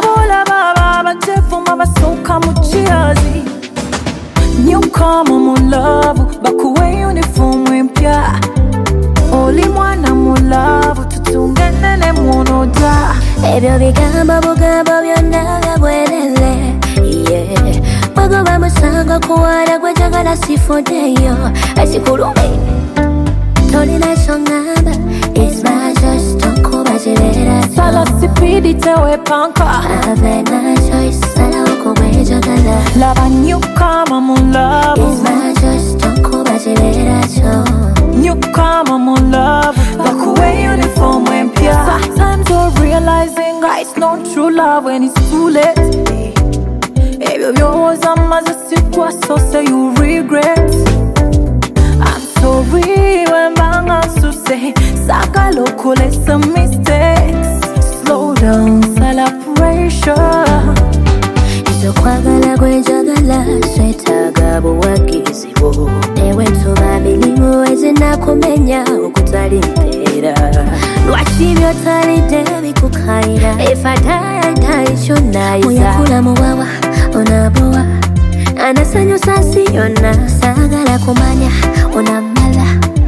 Bola baba batefu mabasoka muchiazi. Newcomer mu love bakuwe uniform mpya. Oli mwana mu love tutungene ne munoda. Ebyo bigamba bugamba byonna bwelele. Yeah. Bagoba musanga kuwala gwe jagala sifodeyo. Asikulume. Tolina shongamba. It's my choice tokuba jirera. Sala sipidi tewe panka. Have no choice. Sala ukwe jagala. Lava newcomer mu love. It's my choice tokuba jirera cho. Newcomer mu love. Bakuwe uniform mpya. Sometimes you're realizing it's not true love when it's too late. Ebyo byoza maze sikwa so say you regret. I'm sorry when banga to say sakalo kule some mistakes. Slow down, celebration. Izo kwagala gwe jagala swetaga buwagizibo. Ewe tubabili muweze nakumenya okutali mpera. Lwaki byotali bikukaira. If I die, I die shonaiza. Muyakula muwawa, onaboa. Anasanyo sasi yona. Sagala kumanya, onamala.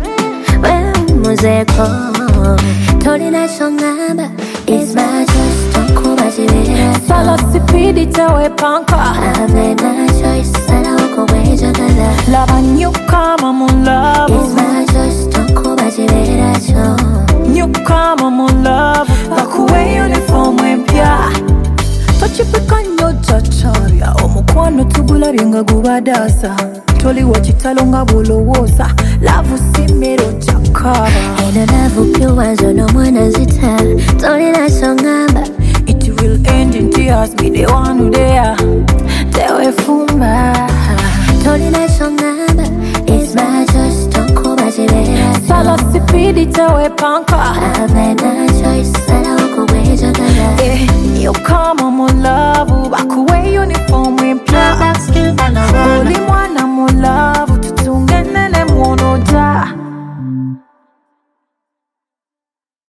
Muzeko tolina shongamba. It's my choice tokuba jirera. Sala sipidi tewe panka. Have no choice. Sala ukwe jagala. Lava newcomer mu love. It's my choice tokuba jirera cho. Newcomer mu love. Bakuwe uniform mpya. Tochipika nyo chacharia. Omukwano tugula binga gubadasa. Toli wachitalo nga bulowosa. Lavu simero chakara. Eno lavu piwazo no mwana zita. Tolina shongamba. It will end in tears. Be the one who there. Tewe fumba. Tolina shongamba. It's my choice tokuba jirera. Sala sipidi tewe panka. Have no choice. Sala ukwe jagala. Newcomer mu love.